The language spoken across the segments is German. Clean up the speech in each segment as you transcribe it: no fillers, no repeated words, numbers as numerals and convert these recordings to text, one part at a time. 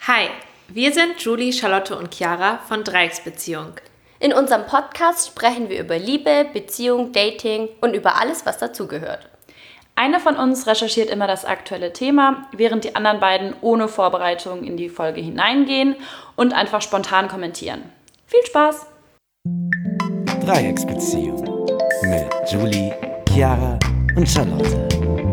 Hi, wir sind Julie, Charlotte und Chiara von Dreiecksbeziehung. In unserem Podcast sprechen wir über Liebe, Beziehung, Dating und über alles, was dazugehört. Eine von uns recherchiert immer das aktuelle Thema, während die anderen beiden ohne Vorbereitung in die Folge hineingehen und einfach spontan kommentieren. Viel Spaß! Dreiecksbeziehung mit Julie, Chiara und Charlotte.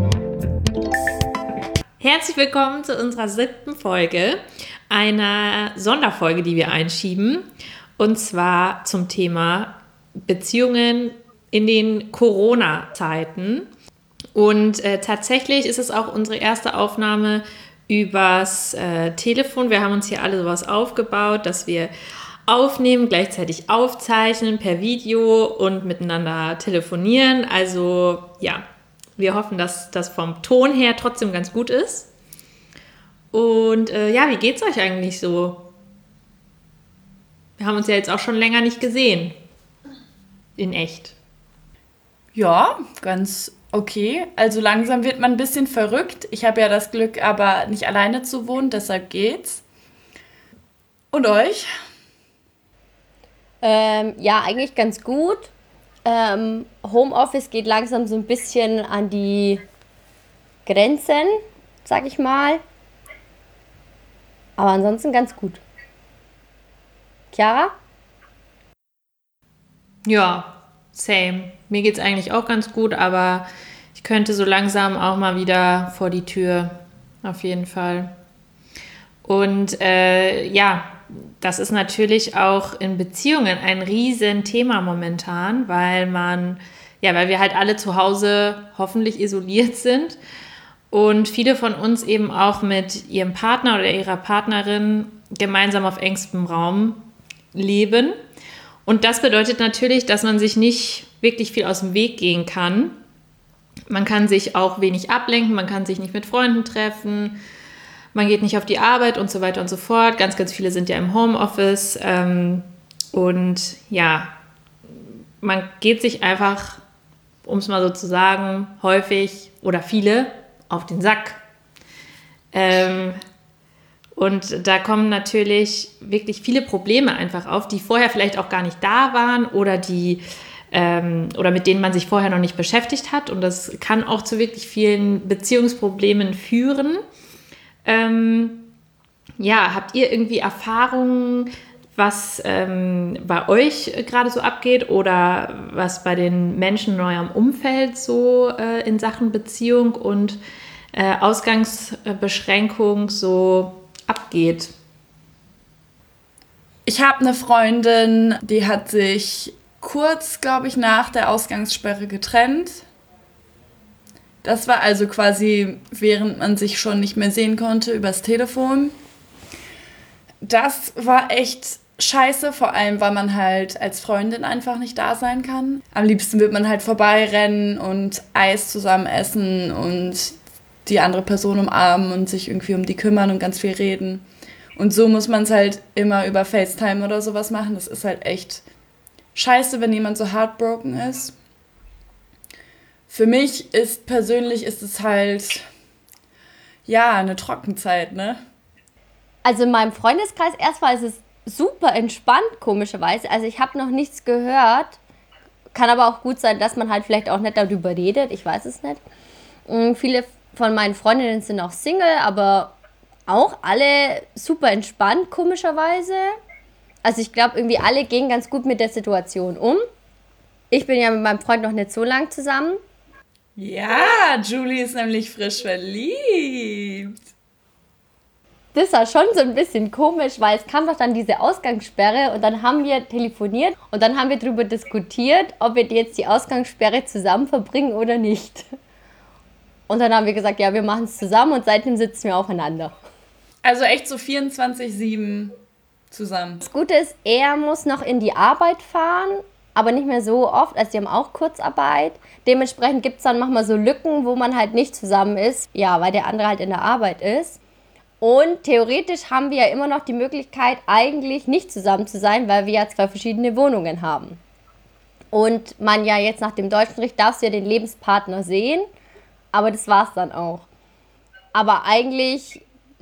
Herzlich willkommen zu unserer 7. Folge, einer Sonderfolge, die wir einschieben, und zwar zum Thema Beziehungen in den Corona-Zeiten. Und tatsächlich ist es auch unsere erste Aufnahme übers Telefon. Wir haben uns hier alle sowas aufgebaut, dass wir aufnehmen, gleichzeitig aufzeichnen per Video und miteinander telefonieren. Also ja, wir hoffen, dass das vom Ton her trotzdem ganz gut ist. Und wie geht's euch eigentlich so? Wir haben uns ja jetzt auch schon länger nicht gesehen. In echt. Ja, ganz okay. Also langsam wird man ein bisschen verrückt. Ich habe ja das Glück, aber nicht alleine zu wohnen, deshalb geht's. Und euch? Ja, eigentlich ganz gut. Homeoffice geht langsam so ein bisschen an die Grenzen, sag ich mal. Aber ansonsten ganz gut. Chiara? Ja, same. Mir geht's eigentlich auch ganz gut, aber ich könnte so langsam auch mal wieder vor die Tür. Auf jeden Fall. Und das ist natürlich auch in Beziehungen ein riesen Thema momentan, weil wir halt alle zu Hause hoffentlich isoliert sind und viele von uns eben auch mit ihrem Partner oder ihrer Partnerin gemeinsam auf engstem Raum leben. Und das bedeutet natürlich, dass man sich nicht wirklich viel aus dem Weg gehen kann. Man kann sich auch wenig ablenken, man kann sich nicht mit Freunden treffen, man geht nicht auf die Arbeit und so weiter und so fort. Ganz, ganz viele sind ja im Homeoffice. Und ja, man geht sich einfach, um es mal so zu sagen, häufig oder viele auf den Sack. Und da kommen natürlich wirklich viele Probleme einfach auf, die vorher vielleicht auch gar nicht da waren oder oder mit denen man sich vorher noch nicht beschäftigt hat. Und das kann auch zu wirklich vielen Beziehungsproblemen führen. Habt ihr irgendwie Erfahrungen, was bei euch gerade so abgeht oder was bei den Menschen in eurem Umfeld so in Sachen Beziehung und Ausgangsbeschränkung so abgeht? Ich habe eine Freundin, die hat sich kurz, glaube ich, nach der Ausgangssperre getrennt. Das war also quasi, während man sich schon nicht mehr sehen konnte, übers Telefon. Das war echt scheiße, vor allem, weil man halt als Freundin einfach nicht da sein kann. Am liebsten wird man halt vorbeirennen und Eis zusammen essen und die andere Person umarmen und sich irgendwie um die kümmern und ganz viel reden. Und so muss man es halt immer über FaceTime oder sowas machen. Das ist halt echt scheiße, wenn jemand so heartbroken ist. Für mich persönlich ist es halt, ja, eine Trockenzeit, ne? Also in meinem Freundeskreis erstmal ist es super entspannt, komischerweise. Also ich habe noch nichts gehört. Kann aber auch gut sein, dass man halt vielleicht auch nicht darüber redet. Ich weiß es nicht. Viele von meinen Freundinnen sind auch Single, aber auch alle super entspannt, komischerweise. Also ich glaube, irgendwie alle gehen ganz gut mit der Situation um. Ich bin ja mit meinem Freund noch nicht so lang zusammen. Ja, Julie ist nämlich frisch verliebt. Das war schon so ein bisschen komisch, weil es kam doch dann diese Ausgangssperre und dann haben wir telefoniert und dann haben wir darüber diskutiert, ob wir jetzt die Ausgangssperre zusammen verbringen oder nicht. Und dann haben wir gesagt, ja, wir machen es zusammen und seitdem sitzen wir aufeinander. Also echt so 24/7 zusammen. Das Gute ist, er muss noch in die Arbeit fahren, aber nicht mehr so oft, also die haben auch Kurzarbeit. Dementsprechend gibt es dann manchmal so Lücken, wo man halt nicht zusammen ist, ja, weil der andere halt in der Arbeit ist. Und theoretisch haben wir ja immer noch die Möglichkeit, eigentlich nicht zusammen zu sein, weil wir ja 2 verschiedene Wohnungen haben. Und man ja jetzt nach dem deutschen Recht darfst du ja den Lebenspartner sehen, aber das war's dann auch. Aber eigentlich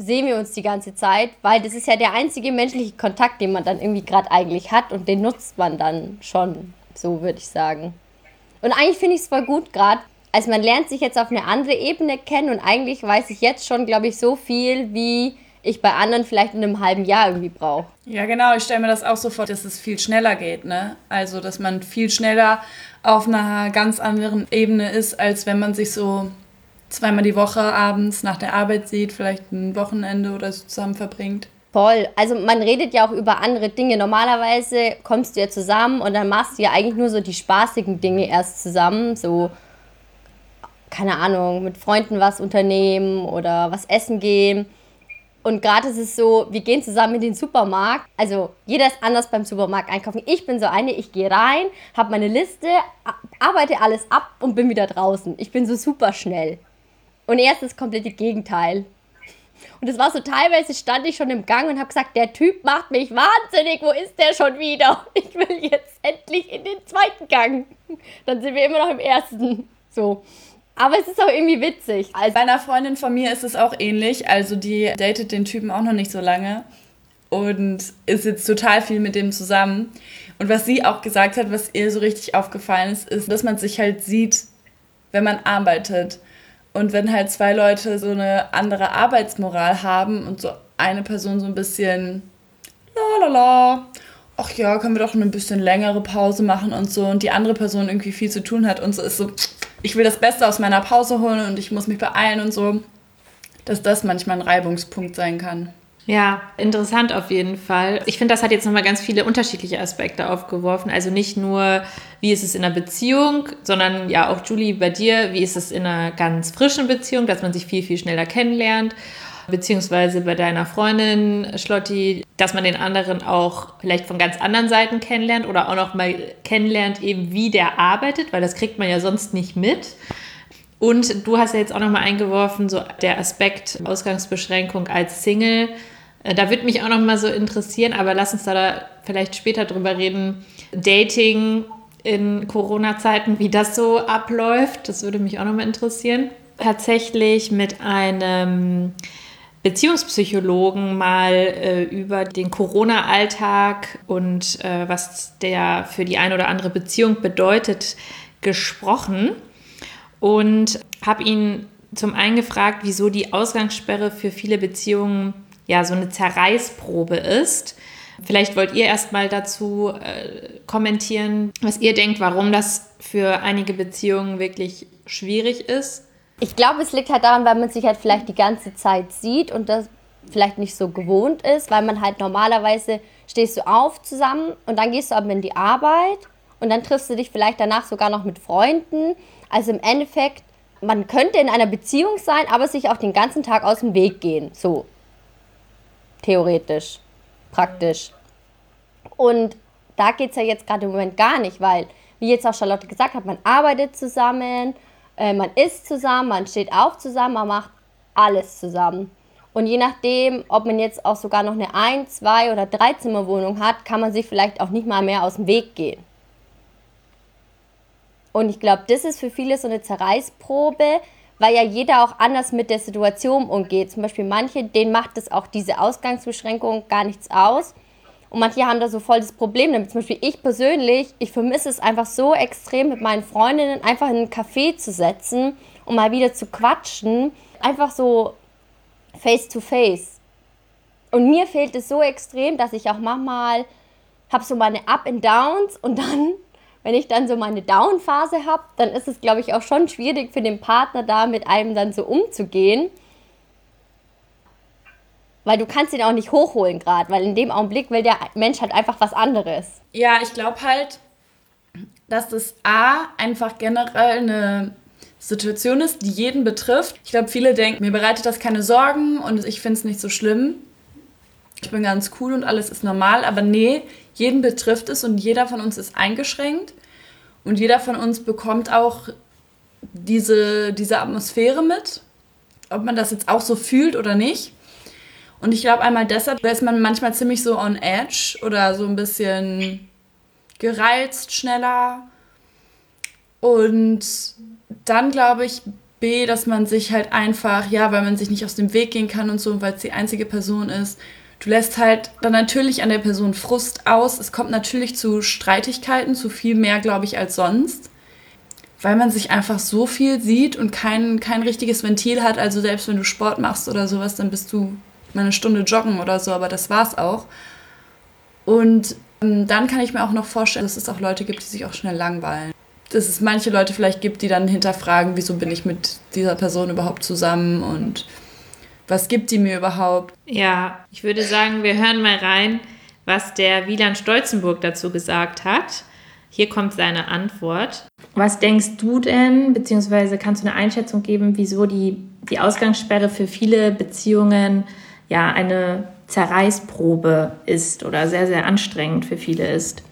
sehen wir uns die ganze Zeit, weil das ist ja der einzige menschliche Kontakt, den man dann irgendwie gerade eigentlich hat und den nutzt man dann schon, so würde ich sagen. Und eigentlich finde ich es voll gut gerade, also man lernt sich jetzt auf eine andere Ebene kennen und eigentlich weiß ich jetzt schon, glaube ich, so viel, wie ich bei anderen vielleicht in einem halben Jahr irgendwie brauche. Ja, genau. Ich stelle mir das auch so vor, dass es viel schneller geht, ne? Also, dass man viel schneller auf einer ganz anderen Ebene ist, als wenn man sich so zweimal die Woche abends nach der Arbeit sieht, vielleicht ein Wochenende oder so zusammen verbringt. Voll. Also man redet ja auch über andere Dinge. Normalerweise kommst du ja zusammen und dann machst du ja eigentlich nur so die spaßigen Dinge erst zusammen. So, keine Ahnung, mit Freunden was unternehmen oder was essen gehen. Und gerade ist es so, wir gehen zusammen in den Supermarkt. Also jeder ist anders beim Supermarkt einkaufen. Ich bin so eine, ich gehe rein, habe meine Liste, arbeite alles ab und bin wieder draußen. Ich bin so super schnell. Und er ist das komplette Gegenteil. Und es war so, teilweise stand ich schon im Gang und habe gesagt, der Typ macht mich wahnsinnig, wo ist der schon wieder? Ich will jetzt endlich in den zweiten Gang. Dann sind wir immer noch im ersten. So. Aber es ist auch irgendwie witzig. Also bei einer Freundin von mir ist es auch ähnlich. Also die datet den Typen auch noch nicht so lange und ist jetzt total viel mit dem zusammen. Und was sie auch gesagt hat, was ihr so richtig aufgefallen ist, ist, dass man sich halt sieht, wenn man arbeitet. Und wenn halt zwei Leute so eine andere Arbeitsmoral haben und so eine Person so ein bisschen ach ja, können wir doch eine bisschen längere Pause machen und so und die andere Person irgendwie viel zu tun hat und so ist so, ich will das Beste aus meiner Pause holen und ich muss mich beeilen und so, dass das manchmal ein Reibungspunkt sein kann. Ja, interessant auf jeden Fall. Ich finde, das hat jetzt nochmal ganz viele unterschiedliche Aspekte aufgeworfen. Also nicht nur, wie ist es in einer Beziehung, sondern ja auch, Julie, bei dir, wie ist es in einer ganz frischen Beziehung, dass man sich viel, viel schneller kennenlernt. Beziehungsweise bei deiner Freundin, Schlotti, dass man den anderen auch vielleicht von ganz anderen Seiten kennenlernt oder auch noch mal kennenlernt, eben wie der arbeitet, weil das kriegt man ja sonst nicht mit. Und du hast ja jetzt auch noch mal eingeworfen, so der Aspekt Ausgangsbeschränkung als Single. Da würde mich auch noch mal so interessieren, aber lass uns da vielleicht später drüber reden. Dating in Corona-Zeiten, wie das so abläuft, das würde mich auch noch mal interessieren. Tatsächlich mit einem Beziehungspsychologen mal über den Corona-Alltag und was der für die eine oder andere Beziehung bedeutet, gesprochen. Und habe ihn zum einen gefragt, wieso die Ausgangssperre für viele Beziehungen ja so eine Zerreißprobe ist. Vielleicht wollt ihr erst mal dazu kommentieren, was ihr denkt, warum das für einige Beziehungen wirklich schwierig ist. Ich glaube, es liegt halt daran, weil man sich halt vielleicht die ganze Zeit sieht und das vielleicht nicht so gewohnt ist, weil man halt normalerweise stehst du auf zusammen und dann gehst du aber in die Arbeit und dann triffst du dich vielleicht danach sogar noch mit Freunden. Also im Endeffekt, man könnte in einer Beziehung sein, aber sich auch den ganzen Tag aus dem Weg gehen. So, theoretisch, praktisch. Und da geht es ja jetzt gerade im Moment gar nicht, weil, wie jetzt auch Charlotte gesagt hat, man arbeitet zusammen, man isst zusammen, man steht auf zusammen, man macht alles zusammen. Und je nachdem, ob man jetzt auch sogar noch eine 1-, 2- oder 3-Zimmer-Wohnung hat, kann man sich vielleicht auch nicht mal mehr aus dem Weg gehen. Und ich glaube, das ist für viele so eine Zerreißprobe, weil ja jeder auch anders mit der Situation umgeht. Zum Beispiel manche, denen macht das auch diese Ausgangsbeschränkung gar nichts aus. Und manche haben da so voll das Problem damit. Zum Beispiel ich persönlich, ich vermisse es einfach so extrem, mit meinen Freundinnen einfach in einen Café zu setzen und mal wieder zu quatschen. Einfach so face to face. Und mir fehlt es so extrem, dass ich auch manchmal habe so meine Up and Downs und dann, wenn ich dann so meine Down-Phase habe, dann ist es, glaube ich, auch schon schwierig für den Partner da mit einem dann so umzugehen. Weil du kannst ihn auch nicht hochholen gerade, weil in dem Augenblick will der Mensch halt einfach was anderes. Ja, ich glaube halt, dass das einfach generell eine Situation ist, die jeden betrifft. Ich glaube, viele denken, mir bereitet das keine Sorgen und ich finde es nicht so schlimm. Ich bin ganz cool und alles ist normal, aber nee, jeden betrifft es und jeder von uns ist eingeschränkt und jeder von uns bekommt auch diese Atmosphäre mit, ob man das jetzt auch so fühlt oder nicht. Und ich glaube einmal deshalb, ist man manchmal ziemlich so on edge oder so ein bisschen gereizt, schneller. Und dann, glaube ich, B, dass man sich halt einfach, ja, weil man sich nicht aus dem Weg gehen kann und so, weil es die einzige Person ist, du lässt halt dann natürlich an der Person Frust aus. Es kommt natürlich zu Streitigkeiten, zu viel mehr, glaube ich, als sonst. Weil man sich einfach so viel sieht und kein richtiges Ventil hat. Also selbst wenn du Sport machst oder sowas, dann bist du mal eine Stunde joggen oder so, aber das war's auch. Und dann kann ich mir auch noch vorstellen, dass es auch Leute gibt, die sich auch schnell langweilen. Dass es manche Leute vielleicht gibt, die dann hinterfragen, wieso bin ich mit dieser Person überhaupt zusammen und was gibt die mir überhaupt? Ja, ich würde sagen, wir hören mal rein, was der Wieland Stolzenburg dazu gesagt hat. Hier kommt seine Antwort. Was denkst du denn, beziehungsweise kannst du eine Einschätzung geben, wieso die Ausgangssperre für viele Beziehungen ja eine Zerreißprobe ist oder sehr, sehr anstrengend für viele ist?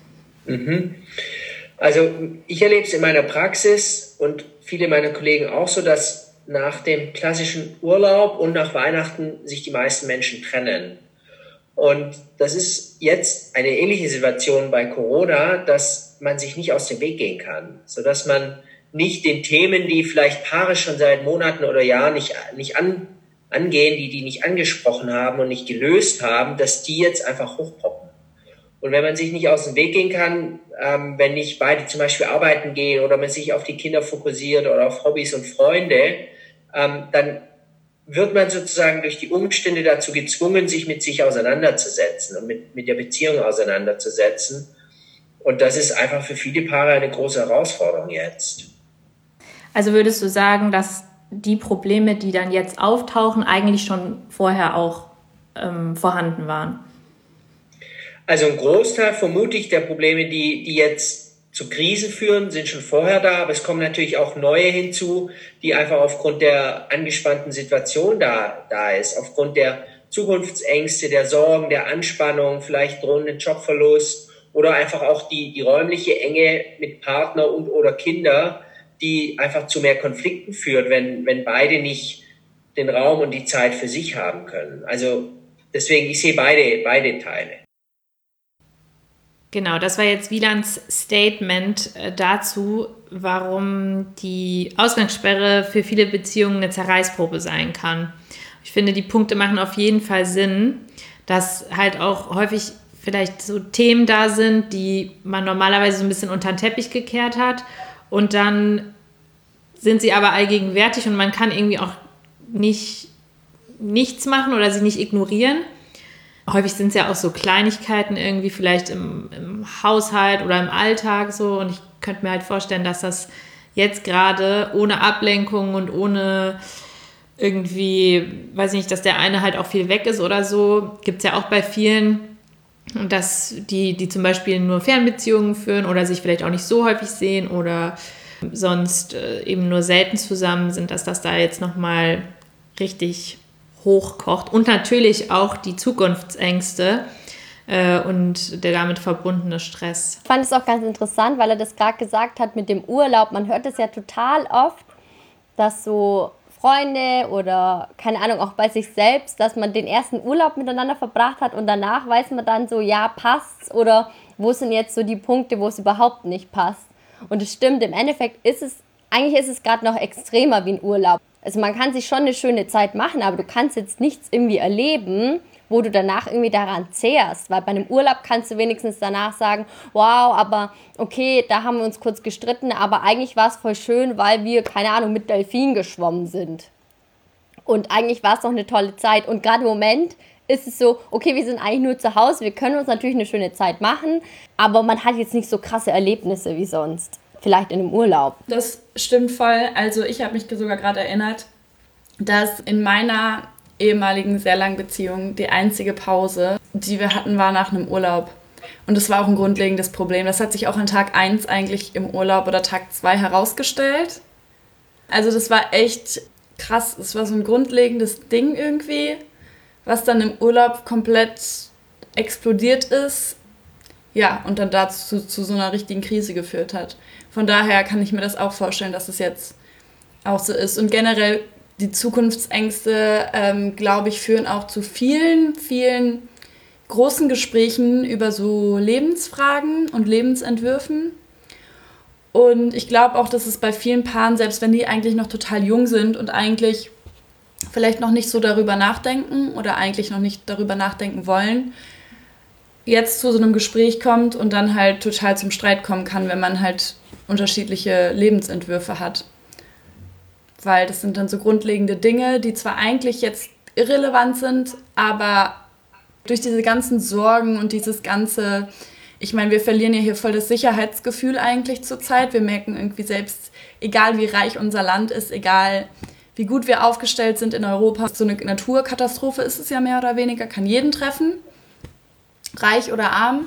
Also ich erlebe es in meiner Praxis und viele meiner Kollegen auch so, dass nach dem klassischen Urlaub und nach Weihnachten sich die meisten Menschen trennen. Und das ist jetzt eine ähnliche Situation bei Corona, dass man sich nicht aus dem Weg gehen kann, sodass man nicht den Themen, die vielleicht Paare schon seit Monaten oder Jahren nicht angehen, die nicht angesprochen haben und nicht gelöst haben, dass die jetzt einfach hochpoppen. Und wenn man sich nicht aus dem Weg gehen kann, wenn nicht beide zum Beispiel arbeiten gehen oder man sich auf die Kinder fokussiert oder auf Hobbys und Freunde, dann wird man sozusagen durch die Umstände dazu gezwungen, sich mit sich auseinanderzusetzen und mit der Beziehung auseinanderzusetzen. Und das ist einfach für viele Paare eine große Herausforderung jetzt. Also würdest du sagen, dass die Probleme, die dann jetzt auftauchen, eigentlich schon vorher auch vorhanden waren? Also ein Großteil vermute ich der Probleme, die jetzt zu Krisen führen, sind schon vorher da, aber es kommen natürlich auch neue hinzu, die einfach aufgrund der angespannten Situation da ist, aufgrund der Zukunftsängste, der Sorgen, der Anspannung, vielleicht drohenden Jobverlust oder einfach auch die räumliche Enge mit Partner und oder Kinder, die einfach zu mehr Konflikten führt, wenn beide nicht den Raum und die Zeit für sich haben können. Also deswegen, ich sehe beide Teile. Genau, das war jetzt Wielands Statement dazu, warum die Ausgangssperre für viele Beziehungen eine Zerreißprobe sein kann. Ich finde, die Punkte machen auf jeden Fall Sinn, dass halt auch häufig vielleicht so Themen da sind, die man normalerweise so ein bisschen unter den Teppich gekehrt hat und dann sind sie aber allgegenwärtig und man kann irgendwie auch nichts machen oder sie nicht ignorieren. Häufig sind es ja auch so Kleinigkeiten irgendwie vielleicht im Haushalt oder im Alltag so und ich könnte mir halt vorstellen, dass das jetzt gerade ohne Ablenkung und ohne irgendwie, weiß ich nicht, dass der eine halt auch viel weg ist oder so, gibt es ja auch bei vielen, und dass die zum Beispiel nur Fernbeziehungen führen oder sich vielleicht auch nicht so häufig sehen oder sonst eben nur selten zusammen sind, dass das da jetzt nochmal richtig hochkocht und natürlich auch die Zukunftsängste und der damit verbundene Stress. Ich fand es auch ganz interessant, weil er das gerade gesagt hat mit dem Urlaub. Man hört es ja total oft, dass so Freunde oder, keine Ahnung, auch bei sich selbst, dass man den ersten Urlaub miteinander verbracht hat und danach weiß man dann so, ja, passt's oder wo sind jetzt so die Punkte, wo es überhaupt nicht passt. Und es stimmt, im Endeffekt ist es gerade noch extremer wie ein Urlaub. Also man kann sich schon eine schöne Zeit machen, aber du kannst jetzt nichts irgendwie erleben, wo du danach irgendwie daran zehrst. Weil bei einem Urlaub kannst du wenigstens danach sagen, wow, aber okay, da haben wir uns kurz gestritten, aber eigentlich war es voll schön, weil wir, keine Ahnung, mit Delfinen geschwommen sind. Und eigentlich war es doch eine tolle Zeit. Und gerade im Moment ist es so, okay, wir sind eigentlich nur zu Hause, wir können uns natürlich eine schöne Zeit machen, aber man hat jetzt nicht so krasse Erlebnisse wie sonst. Vielleicht in einem Urlaub. Das stimmt voll. Also ich habe mich sogar gerade erinnert, dass in meiner ehemaligen sehr langen Beziehung die einzige Pause, die wir hatten, war nach einem Urlaub. Und das war auch ein grundlegendes Problem. Das hat sich auch an Tag 1 eigentlich im Urlaub oder Tag 2 herausgestellt. Also das war echt krass. Es war so ein grundlegendes Ding irgendwie, was dann im Urlaub komplett explodiert ist. Ja, und dann dazu zu so einer richtigen Krise geführt hat. Von daher kann ich mir das auch vorstellen, dass es jetzt auch so ist. Und generell die Zukunftsängste, glaube ich, führen auch zu vielen, vielen großen Gesprächen über so Lebensfragen und Lebensentwürfen. Und ich glaube auch, dass es bei vielen Paaren, selbst wenn die eigentlich noch total jung sind und eigentlich vielleicht noch nicht so darüber nachdenken oder eigentlich noch nicht darüber nachdenken wollen, jetzt zu so einem Gespräch kommt und dann halt total zum Streit kommen kann, wenn man halt unterschiedliche Lebensentwürfe hat. Weil das sind dann so grundlegende Dinge, die zwar eigentlich jetzt irrelevant sind, aber durch diese ganzen Sorgen und dieses ganze, ich meine, wir verlieren ja hier voll das Sicherheitsgefühl eigentlich zurzeit. Wir merken irgendwie selbst, egal wie reich unser Land ist, egal wie gut wir aufgestellt sind in Europa, so eine Naturkatastrophe ist es ja mehr oder weniger, kann jeden treffen, reich oder arm.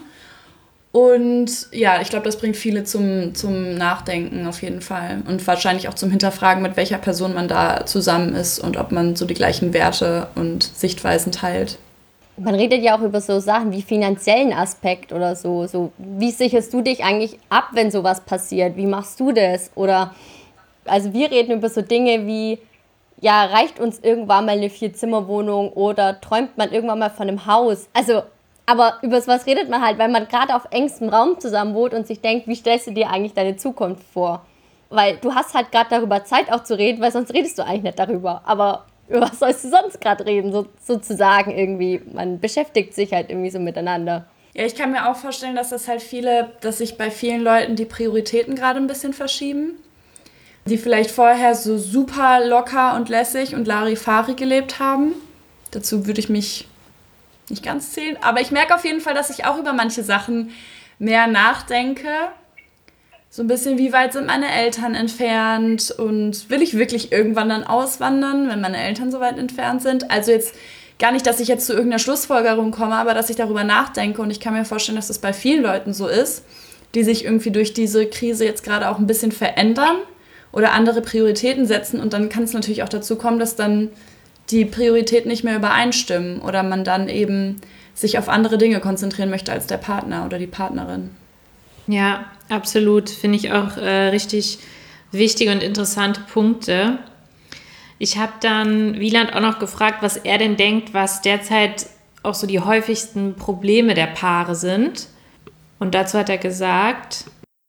Und ja, ich glaube, das bringt viele zum Nachdenken auf jeden Fall. Und wahrscheinlich auch zum Hinterfragen, mit welcher Person man da zusammen ist und ob man so die gleichen Werte und Sichtweisen teilt. Man redet ja auch über so Sachen wie finanziellen Aspekt oder so. Wie sicherst du dich eigentlich ab, wenn sowas passiert? Wie machst du das? Oder, also wir reden über so Dinge wie, ja, reicht uns irgendwann mal eine 4-Zimmer-Wohnung oder träumt man irgendwann mal von einem Haus? Also, aber über was redet man halt, weil man gerade auf engstem Raum zusammen wohnt und sich denkt, wie stellst du dir eigentlich deine Zukunft vor? Weil du hast halt gerade darüber Zeit auch zu reden, weil sonst redest du eigentlich nicht darüber. Aber über was sollst du sonst gerade reden, sozusagen irgendwie? Man beschäftigt sich halt irgendwie so miteinander. Ja, ich kann mir auch vorstellen, dass sich bei vielen Leuten die Prioritäten gerade ein bisschen verschieben. Die vielleicht vorher so super locker und lässig und Larifari gelebt haben. Dazu würde ich mich nicht ganz zählen. Aber ich merke auf jeden Fall, dass ich auch über manche Sachen mehr nachdenke. So ein bisschen, wie weit sind meine Eltern entfernt und will ich wirklich irgendwann dann auswandern, wenn meine Eltern so weit entfernt sind? Also jetzt gar nicht, dass ich jetzt zu irgendeiner Schlussfolgerung komme, aber dass ich darüber nachdenke und ich kann mir vorstellen, dass das bei vielen Leuten so ist, die sich irgendwie durch diese Krise jetzt gerade auch ein bisschen verändern oder andere Prioritäten setzen und dann kann es natürlich auch dazu kommen, dass dann die Prioritäten nicht mehr übereinstimmen oder man dann eben sich auf andere Dinge konzentrieren möchte als der Partner oder die Partnerin. Ja, absolut. Finde ich auch richtig wichtige und interessante Punkte. Ich habe dann Wieland auch noch gefragt, was er denn denkt, was derzeit auch so die häufigsten Probleme der Paare sind. Und dazu hat er gesagt: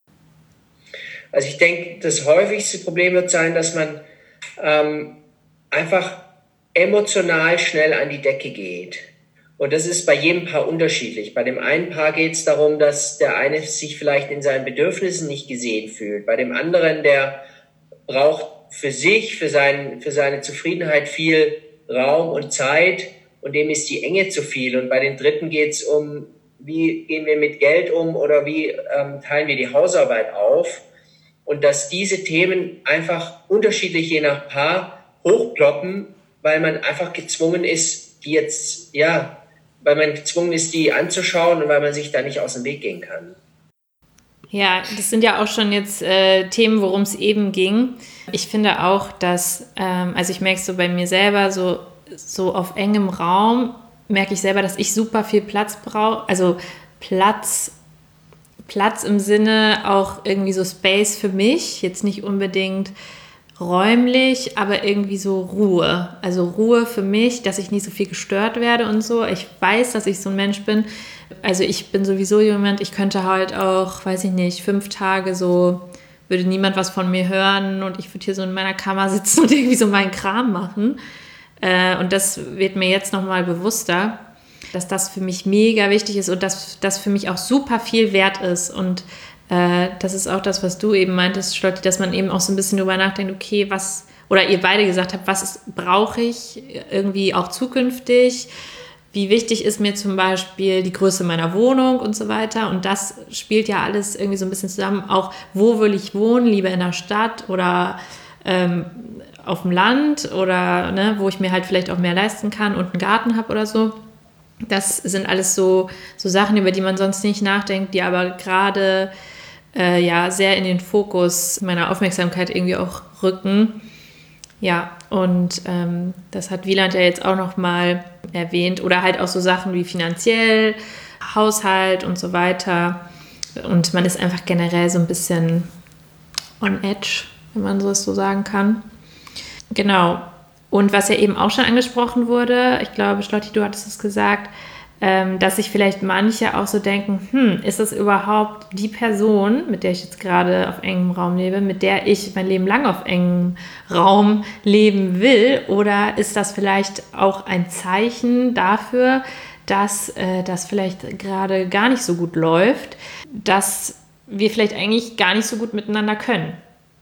Also ich denke, das häufigste Problem wird sein, dass man einfach emotional schnell an die Decke geht. Und das ist bei jedem Paar unterschiedlich. Bei dem einen Paar geht es darum, dass der eine sich vielleicht in seinen Bedürfnissen nicht gesehen fühlt. Bei dem anderen, der braucht für sich, für seine Zufriedenheit viel Raum und Zeit und dem ist die Enge zu viel. Und bei den Dritten geht es um, wie gehen wir mit Geld um oder wie teilen wir die Hausarbeit auf. Und dass diese Themen einfach unterschiedlich je nach Paar hochploppen, weil man einfach gezwungen ist, die anzuschauen und weil man sich da nicht aus dem Weg gehen kann. Ja, das sind ja auch schon jetzt Themen, worum es eben ging. Ich finde auch, dass, also ich merke es so bei mir selber, so auf engem Raum merke ich selber, dass ich super viel Platz brauche. Also Platz im Sinne auch irgendwie so Space für mich, jetzt nicht unbedingt räumlich, aber irgendwie so Ruhe. Also Ruhe für mich, dass ich nicht so viel gestört werde und so. Ich weiß, dass ich so ein Mensch bin. Also ich bin sowieso jemand, ich könnte halt auch, weiß ich nicht, 5 Tage so, würde niemand was von mir hören und ich würde hier so in meiner Kammer sitzen und irgendwie so meinen Kram machen. Und das wird mir jetzt nochmal bewusster, dass das für mich mega wichtig ist und dass das für mich auch super viel wert ist. Und das ist auch das, was du eben meintest, Schlotti, dass man eben auch so ein bisschen drüber nachdenkt, okay, oder ihr beide gesagt habt, was brauche ich irgendwie auch zukünftig? Wie wichtig ist mir zum Beispiel die Größe meiner Wohnung und so weiter? Und das spielt ja alles irgendwie so ein bisschen zusammen. Auch, wo will ich wohnen? Lieber in der Stadt oder auf dem Land oder wo ich mir halt vielleicht auch mehr leisten kann und einen Garten habe oder so. Das sind alles so Sachen, über die man sonst nicht nachdenkt, die aber gerade sehr in den Fokus meiner Aufmerksamkeit irgendwie auch rücken. Ja, und das hat Wieland ja jetzt auch nochmal erwähnt. Oder halt auch so Sachen wie finanziell, Haushalt und so weiter. Und man ist einfach generell so ein bisschen on edge, wenn man so sagen kann. Genau. Und was ja eben auch schon angesprochen wurde, ich glaube, Schlotti, du hattest es gesagt, dass sich vielleicht manche auch so denken, ist das überhaupt die Person, mit der ich jetzt gerade auf engem Raum lebe, mit der ich mein Leben lang auf engem Raum leben will? Oder ist das vielleicht auch ein Zeichen dafür, dass das vielleicht gerade gar nicht so gut läuft, dass wir vielleicht eigentlich gar nicht so gut miteinander können?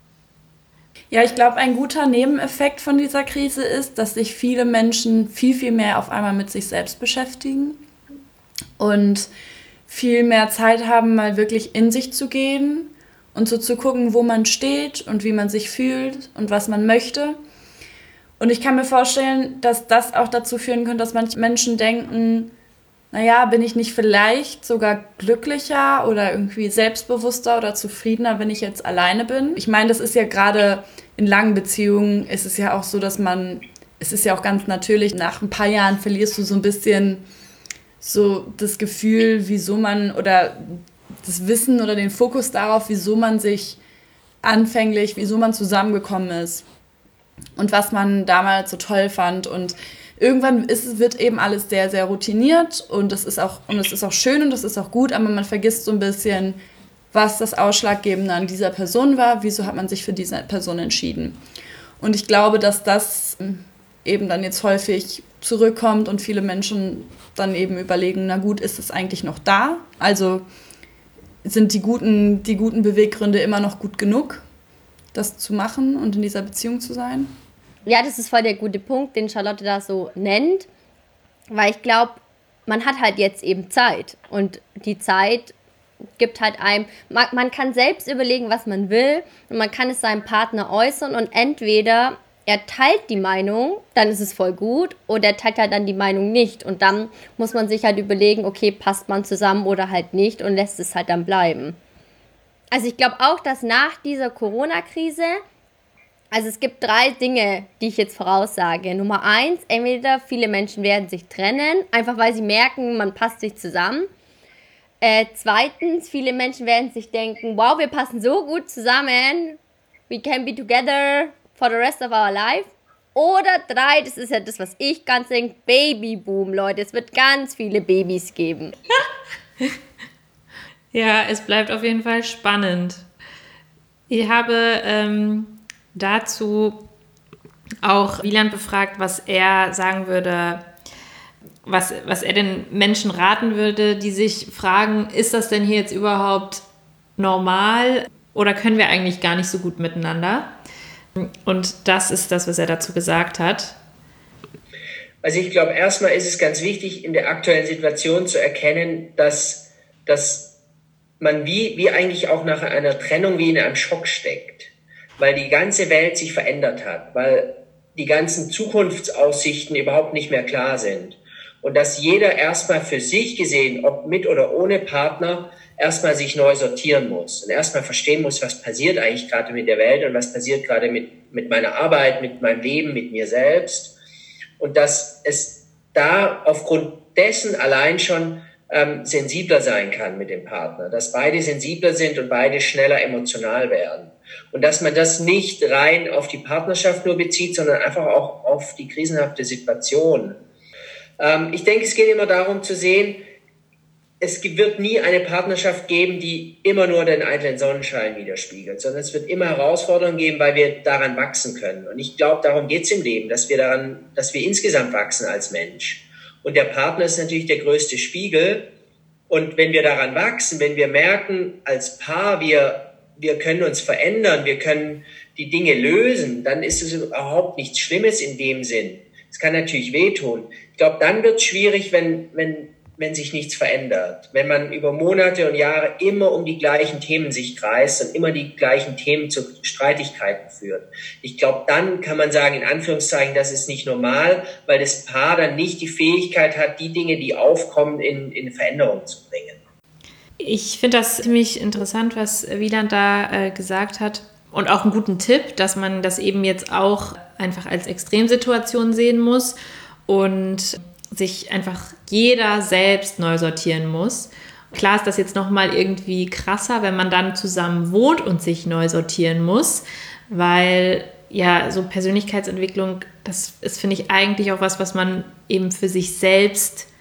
Ja, ich glaube, ein guter Nebeneffekt von dieser Krise ist, dass sich viele Menschen viel, viel mehr auf einmal mit sich selbst beschäftigen und viel mehr Zeit haben, mal wirklich in sich zu gehen und so zu gucken, wo man steht und wie man sich fühlt und was man möchte. Und ich kann mir vorstellen, dass das auch dazu führen könnte, dass manche Menschen denken, naja, bin ich nicht vielleicht sogar glücklicher oder irgendwie selbstbewusster oder zufriedener, wenn ich jetzt alleine bin? Ich meine, das ist ja gerade in langen Beziehungen, ist es ja auch so, es ist ja auch ganz natürlich, nach ein paar Jahren verlierst du so ein bisschen so das Gefühl, wieso man, oder das Wissen oder den Fokus darauf, wieso man sich wieso man zusammengekommen ist und was man damals so toll fand. Und irgendwann wird eben alles sehr, sehr routiniert und es ist auch schön und es ist auch gut, aber man vergisst so ein bisschen, was das Ausschlaggebende an dieser Person war, wieso hat man sich für diese Person entschieden. Und ich glaube, dass das eben dann jetzt häufig zurückkommt und viele Menschen dann eben überlegen, na gut, ist es eigentlich noch da? Also sind die guten Beweggründe immer noch gut genug, das zu machen und in dieser Beziehung zu sein? Ja, das ist voll der gute Punkt, den Charlotte da so nennt, weil ich glaube, man hat halt jetzt eben Zeit und die Zeit gibt halt einem, man kann selbst überlegen, was man will und man kann es seinem Partner äußern und entweder er teilt die Meinung, dann ist es voll gut, oder er teilt halt dann die Meinung nicht und dann muss man sich halt überlegen, okay, passt man zusammen oder halt nicht und lässt es halt dann bleiben. Also ich glaube auch, dass nach dieser Corona-Krise, also es gibt 3 Dinge, die ich jetzt voraussage. Nummer 1, entweder viele Menschen werden sich trennen, einfach weil sie merken, man passt sich zusammen. 2, viele Menschen werden sich denken, wow, wir passen so gut zusammen, we can be together for the rest of our life. Oder 3, das ist ja das, was ich ganz denke, Babyboom, Leute, es wird ganz viele Babys geben. Ja, es bleibt auf jeden Fall spannend. Ich habe dazu auch Wieland befragt, was er sagen würde, was er den Menschen raten würde, die sich fragen, ist das denn hier jetzt überhaupt normal oder können wir eigentlich gar nicht so gut miteinander? Und das ist das, was er dazu gesagt hat. Also ich glaube, erstmal ist es ganz wichtig, in der aktuellen Situation zu erkennen, dass man wie eigentlich auch nach einer Trennung wie in einem Schock steckt, weil die ganze Welt sich verändert hat, weil die ganzen Zukunftsaussichten überhaupt nicht mehr klar sind. Und dass jeder erstmal für sich gesehen, ob mit oder ohne Partner, erstmal sich neu sortieren muss und erstmal verstehen muss, was passiert eigentlich gerade mit der Welt und was passiert gerade mit meiner Arbeit, mit meinem Leben, mit mir selbst. Und dass es da aufgrund dessen allein schon sensibler sein kann mit dem Partner, dass beide sensibler sind und beide schneller emotional werden. Und dass man das nicht rein auf die Partnerschaft nur bezieht, sondern einfach auch auf die krisenhafte Situation. Ich denke, es geht immer darum zu sehen, es wird nie eine Partnerschaft geben, die immer nur den eitlen Sonnenschein widerspiegelt, sondern es wird immer Herausforderungen geben, weil wir daran wachsen können. Und ich glaube, darum geht es im Leben, dass wir insgesamt wachsen als Mensch. Und der Partner ist natürlich der größte Spiegel. Und wenn wir daran wachsen, wenn wir merken, als Paar, wir können uns verändern, wir können die Dinge lösen, dann ist es überhaupt nichts Schlimmes in dem Sinn. Es kann natürlich wehtun. Ich glaube, dann wird es schwierig, wenn sich nichts verändert. Wenn man über Monate und Jahre immer um die gleichen Themen sich kreist und immer die gleichen Themen zu Streitigkeiten führt. Ich glaube, dann kann man sagen, in Anführungszeichen, das ist nicht normal, weil das Paar dann nicht die Fähigkeit hat, die Dinge, die aufkommen, in Veränderung zu bringen. Ich finde das ziemlich interessant, was Wieland da gesagt hat. Und auch einen guten Tipp, dass man das eben jetzt auch einfach als Extremsituation sehen muss und sich einfach jeder selbst neu sortieren muss. Klar ist das jetzt nochmal irgendwie krasser, wenn man dann zusammen wohnt und sich neu sortieren muss, weil ja so Persönlichkeitsentwicklung, das ist, finde ich, eigentlich auch was man eben für sich selbst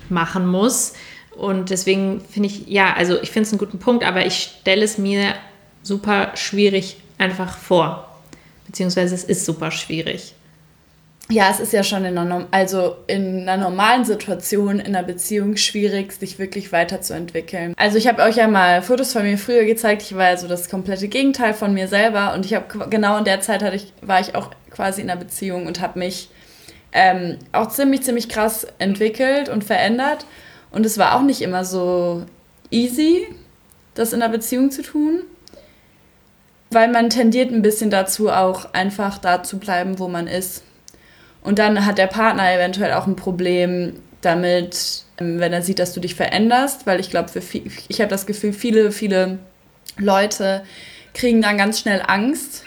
machen muss. Und deswegen finde ich, ja, also ich finde es einen guten Punkt, aber ich stelle es mir super schwierig einfach vor. Beziehungsweise es ist super schwierig. Ja, es ist ja schon in einer normalen Situation in einer Beziehung schwierig, sich wirklich weiterzuentwickeln. Also ich habe euch ja mal Fotos von mir früher gezeigt. Ich war ja so das komplette Gegenteil von mir selber. Und ich habe genau in der Zeit war ich auch quasi in einer Beziehung und habe mich auch ziemlich krass entwickelt und verändert. Und es war auch nicht immer so easy, das in einer Beziehung zu tun. Weil man tendiert ein bisschen dazu, auch einfach da zu bleiben, wo man ist. Und dann hat der Partner eventuell auch ein Problem damit, wenn er sieht, dass du dich veränderst, weil ich glaube, ich habe das Gefühl, viele Leute kriegen dann ganz schnell Angst,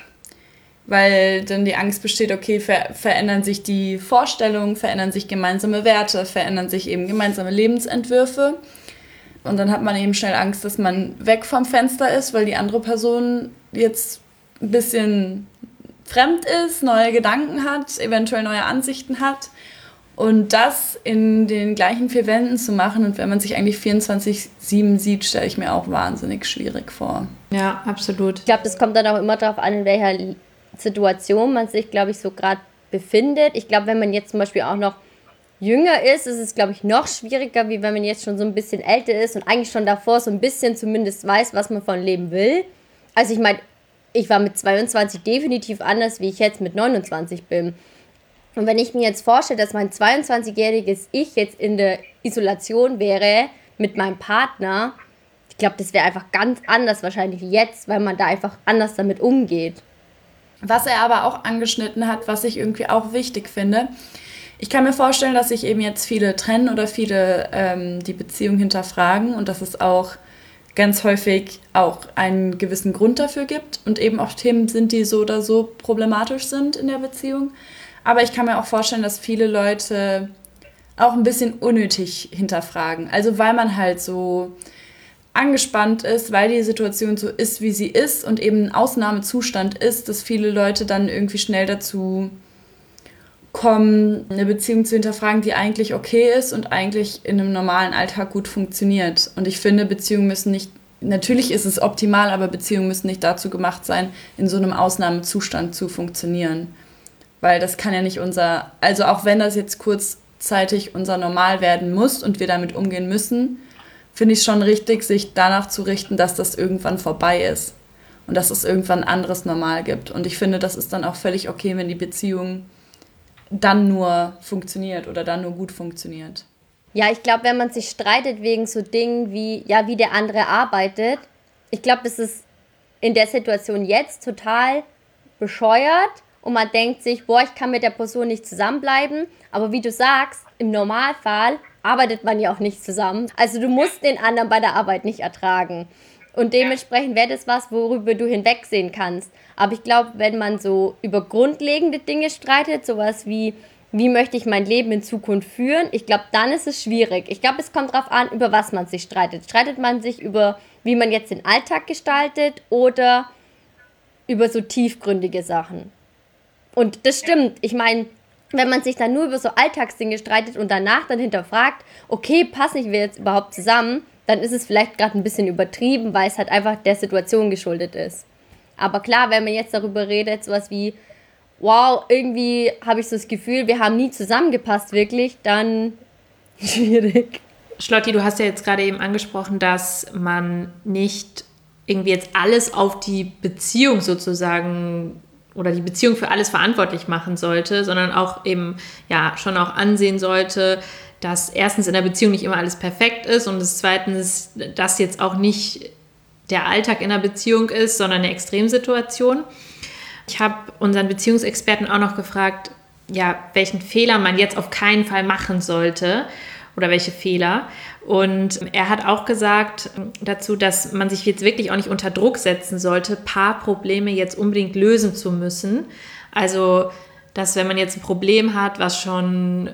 weil dann die Angst besteht, okay, verändern sich die Vorstellungen, verändern sich gemeinsame Werte, verändern sich eben gemeinsame Lebensentwürfe. Und dann hat man eben schnell Angst, dass man weg vom Fenster ist, weil die andere Person jetzt ein bisschen fremd ist, neue Gedanken hat, eventuell neue Ansichten hat. Und das in den gleichen 4 Wänden zu machen und wenn man sich eigentlich 24/7 sieht, stelle ich mir auch wahnsinnig schwierig vor. Ja, absolut. Ich glaube, das kommt dann auch immer darauf an, in welcher Situation man sich, glaube ich, so gerade befindet. Ich glaube, wenn man jetzt zum Beispiel auch noch jünger ist es, glaube ich, noch schwieriger, wie wenn man jetzt schon so ein bisschen älter ist und eigentlich schon davor so ein bisschen zumindest weiß, was man von Leben will. Also ich meine, ich war mit 22 definitiv anders, wie ich jetzt mit 29 bin. Und wenn ich mir jetzt vorstelle, dass mein 22-jähriges Ich jetzt in der Isolation wäre mit meinem Partner, ich glaube, das wäre einfach ganz anders wahrscheinlich wie jetzt, weil man da einfach anders damit umgeht. Was er aber auch angeschnitten hat, was ich irgendwie auch wichtig finde, ich kann mir vorstellen, dass sich eben jetzt viele trennen oder viele die Beziehung hinterfragen und dass es auch ganz häufig auch einen gewissen Grund dafür gibt und eben auch Themen sind, die so oder so problematisch sind in der Beziehung. Aber ich kann mir auch vorstellen, dass viele Leute auch ein bisschen unnötig hinterfragen. Also weil man halt so angespannt ist, weil die Situation so ist, wie sie ist und eben ein Ausnahmezustand ist, dass viele Leute dann irgendwie schnell dazu kommen, eine Beziehung zu hinterfragen, die eigentlich okay ist und eigentlich in einem normalen Alltag gut funktioniert. Und ich finde, Beziehungen müssen nicht, natürlich ist es optimal, aber Beziehungen müssen nicht dazu gemacht sein, in so einem Ausnahmezustand zu funktionieren. Weil das kann ja nicht also auch wenn das jetzt kurzzeitig unser Normal werden muss und wir damit umgehen müssen, finde ich es schon richtig, sich danach zu richten, dass das irgendwann vorbei ist und dass es irgendwann ein anderes Normal gibt. Und ich finde, das ist dann auch völlig okay, wenn die Beziehung dann nur funktioniert oder dann nur gut funktioniert. Ja, ich glaube, wenn man sich streitet wegen so Dingen wie, ja, wie der andere arbeitet, ich glaube, das ist in der Situation jetzt total bescheuert und man denkt sich, boah, ich kann mit der Person nicht zusammenbleiben, aber wie du sagst, im Normalfall arbeitet man ja auch nicht zusammen. Also du musst den anderen bei der Arbeit nicht ertragen. Und dementsprechend wäre das was, worüber du hinwegsehen kannst. Aber ich glaube, wenn man so über grundlegende Dinge streitet, sowas wie möchte ich mein Leben in Zukunft führen, ich glaube, dann ist es schwierig. Ich glaube, es kommt darauf an, über was man sich streitet. Streitet man sich über, wie man jetzt den Alltag gestaltet oder über so tiefgründige Sachen? Und das stimmt. Ich meine, wenn man sich dann nur über so Alltagsdinge streitet und danach dann hinterfragt, okay, passen wir jetzt überhaupt zusammen, dann ist es vielleicht gerade ein bisschen übertrieben, weil es halt einfach der Situation geschuldet ist. Aber klar, wenn man jetzt darüber redet, sowas wie, wow, irgendwie habe ich so das Gefühl, wir haben nie zusammengepasst wirklich, dann schwierig. Schlotti, du hast ja jetzt gerade eben angesprochen, dass man nicht irgendwie jetzt alles auf die Beziehung sozusagen oder die Beziehung für alles verantwortlich machen sollte, sondern auch eben ja schon auch ansehen sollte, dass erstens in der Beziehung nicht immer alles perfekt ist und das zweitens, dass jetzt auch nicht der Alltag in der Beziehung ist, sondern eine Extremsituation. Ich habe unseren Beziehungsexperten auch noch gefragt, ja, welchen Fehler man jetzt auf keinen Fall machen sollte oder welche Fehler. Und er hat auch gesagt dazu, dass man sich jetzt wirklich auch nicht unter Druck setzen sollte, Paarprobleme jetzt unbedingt lösen zu müssen. Also, dass wenn man jetzt ein Problem hat, was schon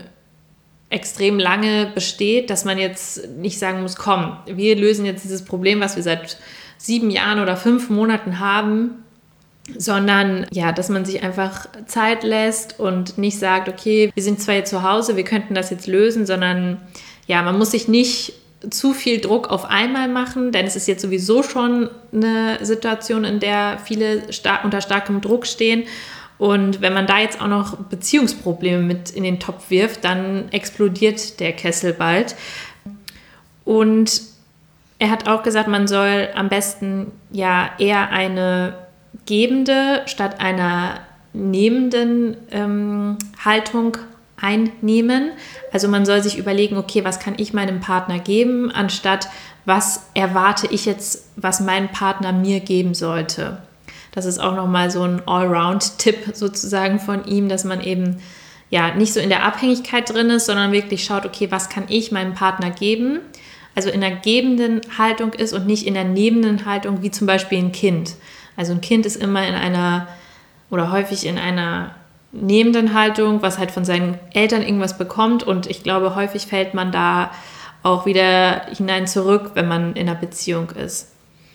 extrem lange besteht, dass man jetzt nicht sagen muss, komm, wir lösen jetzt dieses Problem, was wir seit 7 Jahren oder 5 Monaten haben, sondern ja, dass man sich einfach Zeit lässt und nicht sagt, okay, wir sind zwar jetzt zu Hause, wir könnten das jetzt lösen, sondern ja, man muss sich nicht zu viel Druck auf einmal machen, denn es ist jetzt sowieso schon eine Situation, in der viele unter starkem Druck stehen. Und wenn man da jetzt auch noch Beziehungsprobleme mit in den Topf wirft, dann explodiert der Kessel bald. Und er hat auch gesagt, man soll am besten ja eher eine gebende statt einer nehmenden Haltung einnehmen. Also man soll sich überlegen, okay, was kann ich meinem Partner geben, anstatt was erwarte ich jetzt, was mein Partner mir geben sollte. Das ist auch nochmal so ein Allround-Tipp sozusagen von ihm, dass man eben ja nicht so in der Abhängigkeit drin ist, sondern wirklich schaut, okay, was kann ich meinem Partner geben? Also in der gebenden Haltung ist und nicht in der nehmenden Haltung, wie zum Beispiel ein Kind. Also ein Kind ist immer in einer oder häufig in einer nehmenden Haltung, was halt von seinen Eltern irgendwas bekommt, und ich glaube, häufig fällt man da auch wieder hinein zurück, wenn man in einer Beziehung ist.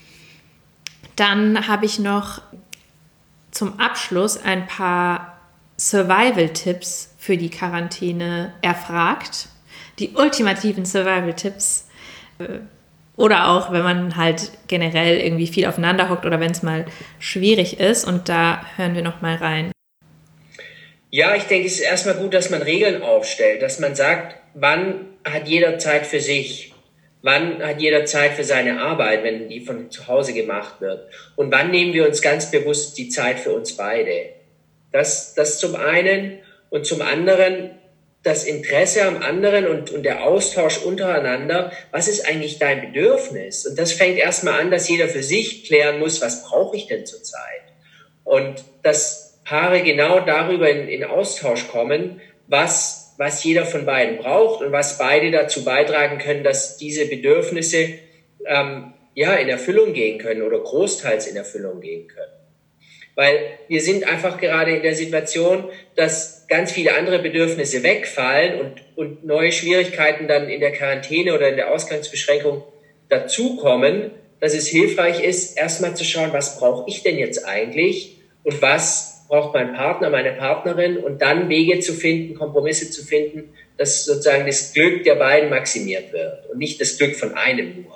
Dann habe ich noch zum Abschluss ein paar Survival-Tipps für die Quarantäne erfragt. Die ultimativen Survival-Tipps. Oder auch, wenn man halt generell irgendwie viel aufeinander hockt oder wenn es mal schwierig ist. Und da hören wir noch mal rein. Ja, ich denke, es ist erstmal gut, dass man Regeln aufstellt, dass man sagt, wann hat jeder Zeit für sich, wann hat jeder Zeit für seine Arbeit, wenn die von zu Hause gemacht wird, und wann nehmen wir uns ganz bewusst die Zeit für uns beide. Das zum einen, und zum anderen das Interesse am anderen und der Austausch untereinander. Was ist eigentlich dein Bedürfnis? Und das fängt erstmal an, dass jeder für sich klären muss, was brauche ich denn zurzeit? Und dass Paare genau darüber in Austausch kommen, was jeder von beiden braucht und was beide dazu beitragen können, dass diese Bedürfnisse in Erfüllung gehen können oder großteils in Erfüllung gehen können. Weil wir sind einfach gerade in der Situation, dass ganz viele andere Bedürfnisse wegfallen und neue Schwierigkeiten dann in der Quarantäne oder in der Ausgangsbeschränkung dazukommen, dass es hilfreich ist, erstmal zu schauen, was brauche ich denn jetzt eigentlich und was braucht mein Partner, meine Partnerin, und dann Wege zu finden, Kompromisse zu finden, dass sozusagen das Glück der beiden maximiert wird und nicht das Glück von einem nur.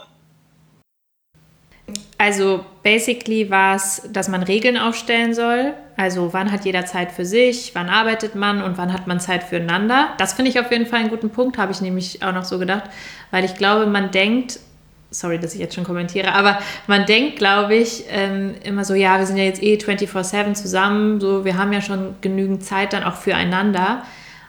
Also basically war es, dass man Regeln aufstellen soll. Also wann hat jeder Zeit für sich, wann arbeitet man und wann hat man Zeit füreinander. Das finde ich auf jeden Fall einen guten Punkt, habe ich nämlich auch noch so gedacht, weil ich glaube, man denkt, sorry, dass ich jetzt schon kommentiere, aber man denkt, glaube ich, immer so, ja, wir sind ja jetzt 24/7 zusammen, so, wir haben ja schon genügend Zeit dann auch füreinander,